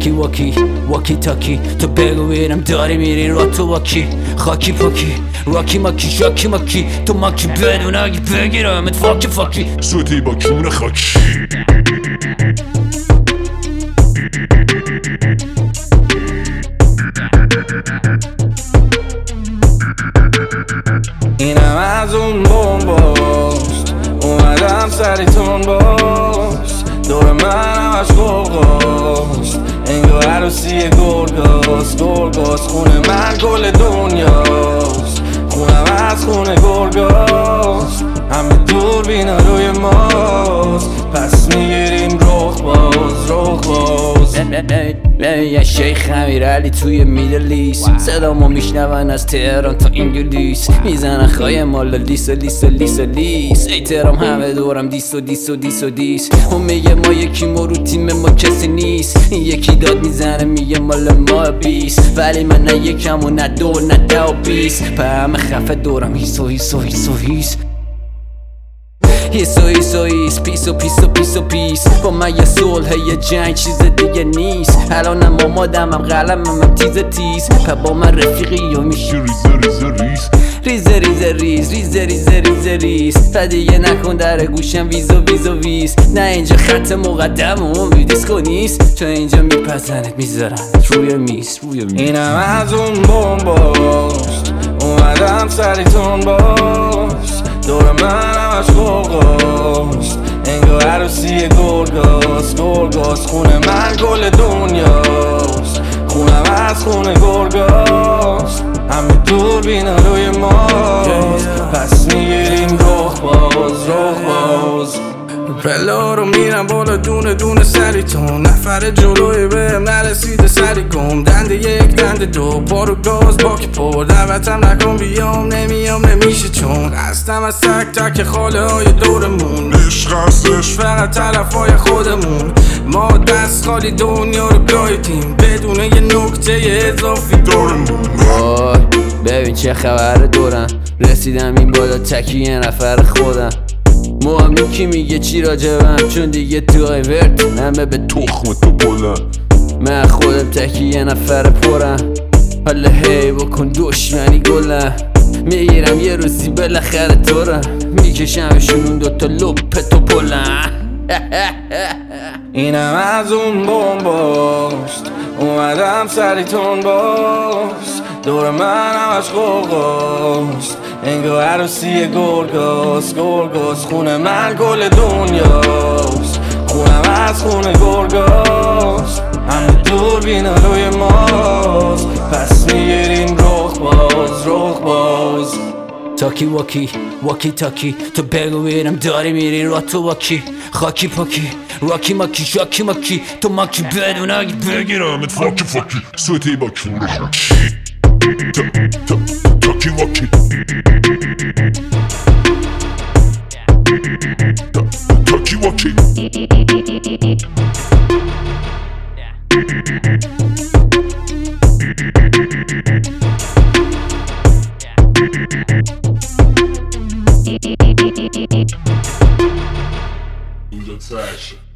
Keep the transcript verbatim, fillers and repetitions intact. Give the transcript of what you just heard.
تاکی واکی واکی تاکی تو بگو بینم داری میری را تو واکی خاکی پاکی راکی ماکی شاکی ماکی تو ماکی بدون اگه بگیرم ات فاکی فاکی سوتی با کون خاکی اینم از اون بمباست اومدم سریتون باست دور من همش گرگاست انگار عروسی گرگاست گرگاست خونه من کل دنیاست خونم از خونه گرگاست همه دور بینا روی ماست پس میگیریم رخ باز رخ باز یه شیخ امیرعلی توی میدل ایست صدامو میشنون از تهران تا انگلیس میزنن خواهی مال لیس و لیس و لیس و لیس ای تهرام همه دورم دیس و دیس و دیس و دیس اون میگه ما یکی ما رو تیم ما کسی نیست این یکی داد میزنه میگه مال ما بیس ولی من نه یکم و نه دو نه ده و بیس په همه خفه دورم هیس و هیس و هیس و هیس هیس و هیس و هیس پیس و پیس و پیس و پیس با من یه صلح یه جنگ چیز دیگه نیست الانم آمادم هم قلمم هم تیز تیز په با من رفیقی و میشه ریزه ریزه ریز ریز ریز ریز ریز ریز ریز و دیگه نکن در گوشم ویز و ویز و ویز نه اینجا خط مقدم و امیدیسکو نیست چون اینجا میپزنت میذارن روی میز روی میز اینم از اون بمباست اومدم سریتون باست دور من همش گرگاست انگار عروسی گرگاست گرگاست خونه من کل دنیاست خونم از خونه گرگاست همه دور بینا روی ماست پس میگیریم رخ باز رخ باز پلا رو میرم بالا دونه دونه سریتون نفر جلوی بهم نرسیده سری گم دنده یک دنده دو بارو گاز باک پر دعوتم نکن بیام نمیام نمیشه چون هستم از تک تک خاله های دورمون عشق هستش فقط طرف های خودمون ما دست خالی دنیا رو گایدیم بدون یه نکته اضافی دورمون وای ببین چه خبر دورم رسیدم این بالا تکی یه نفر خودم مهمی کی میگه چی راجبم چون دیگه تو ورد همه به تخم تو بلند من خودم تکی یه نفر پرم حالا هی بکن دشمنی گلم میگیرم یه روزی بالاخره تورم میکشمشون اون دوتا لپ تو بلند اینم از اون بمباست اومدم سریتون باست دور من همش گرگاست انگار عروسی گرگاست گرگاست خونه من کل دنیاست خونم از خونه گرگاست همه دور بینا روی ماست پس میگیریم رخ باز رخ باز تاکی واکی واکی تاکی تو بگو بینم داری میری را تو واکی خاکی پاکی راکی ماکی شاکی ماکی تو ماکی بدون اگه بگیرم ات فاکی فاکی سوتی با کون خاکی تاکی واکی تاکی واکی اینجا ترش